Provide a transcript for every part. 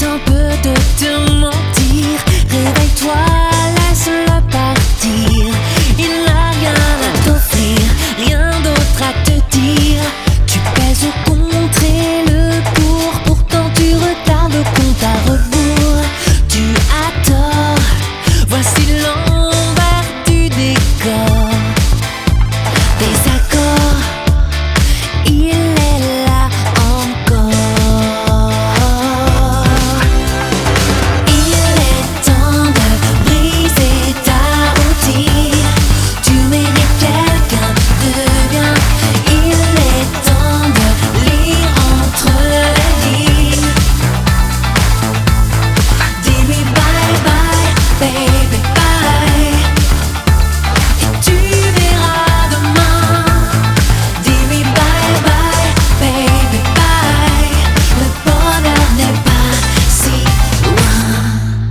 un peu de te mentir. Réveille-toi, laisse-le partir. Il n'a rien à t'offrir, rien d'autre à te dire. Tu pèses le contre et le pour, pourtant tu retardes le compte à rebours. Tu as tort, voici l'envers du décor. Désaccord, il est là encore. Il est temps de briser ta routine. Tu mérites quelqu'un de bien. Il est temps de lire entre les lignes. Dis-lui bye bye, baby bye. Et tu verras demain. Dis-lui bye bye, baby bye. Le bonheur n'est pas si loin.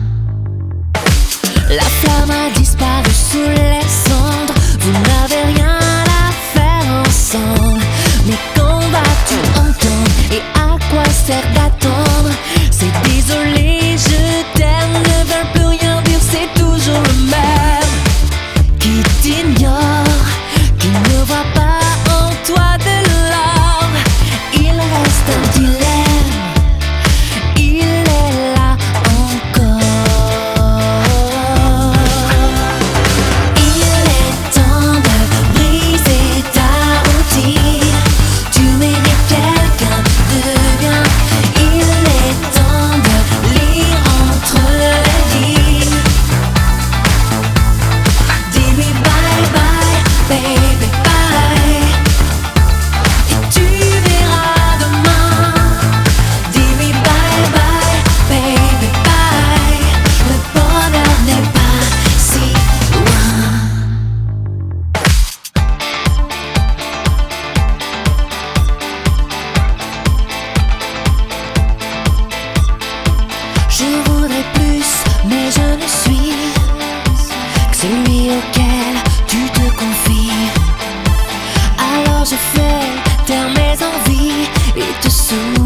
La flamme a disparu sous les cendres. Vous n'avez rien à faire ensemble. Mais quand vas-tu entendre? Et à quoi sert d'attendre? C'est désolé, je t'aime, ne veut plus rien dire, c'est toujours le même. Qui t'ignore, qui ne voit pas en toi de l'or. Il reste un dilemme, il est là encore. Il est temps de briser ta routine. Tu mérites quelqu'un de bien. Il est temps de lire entre les lignes. Dis-lui bye bye, baby bye. Et tu verras demain. Dis-lui bye bye, baby bye. Le bonheur n'est pas si loin. Je voudrais plus, mais je ne suis que celui auquel tu te confies. Alors je fais taire mes envies et te souris.